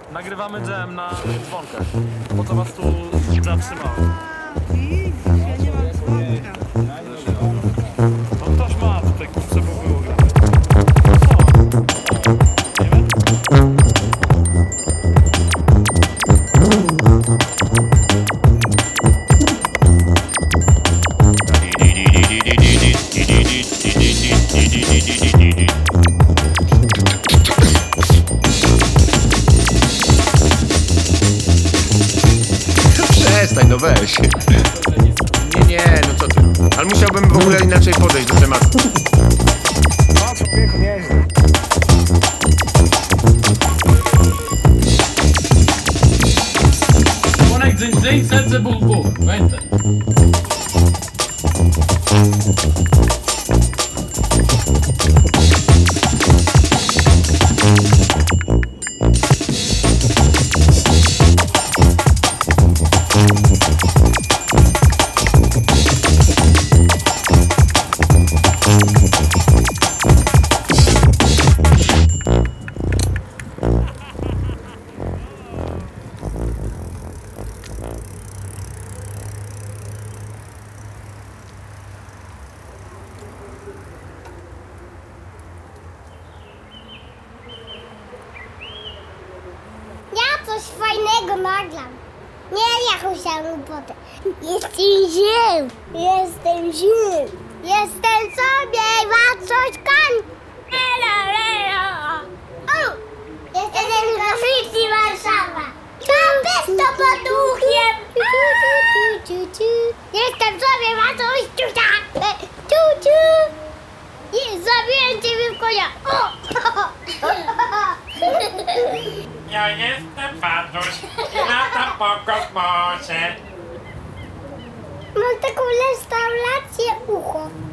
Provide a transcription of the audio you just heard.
Nagrywamy dżem na dzwonkę. Po co was tu zatrzymałem? Ja nie mam dzwonka. No ktoś ma tutaj kurczę, bo było grane. Przestań, no weź. Nie, no co ty. Ale musiałbym w ogóle inaczej podejść do tematu. O, człowieku, nieźle. Dzwonek, dzyń, dzyń, serce, buch, buch. Pamiętaj. Ja coś fajnego nagram. Nie jakąś tam głupotę. Jestem Żyd. Jestem Żyd. Jestem sobie Wacośkan. O! Jestem z Rosji Warszawa. Mam bez to poduchiem. Jestem sobie Wacośka. I zabiję ciebie w konia. O! Ja jestem Paduś i latam po kosmosie. Mam taką restaurację ucho.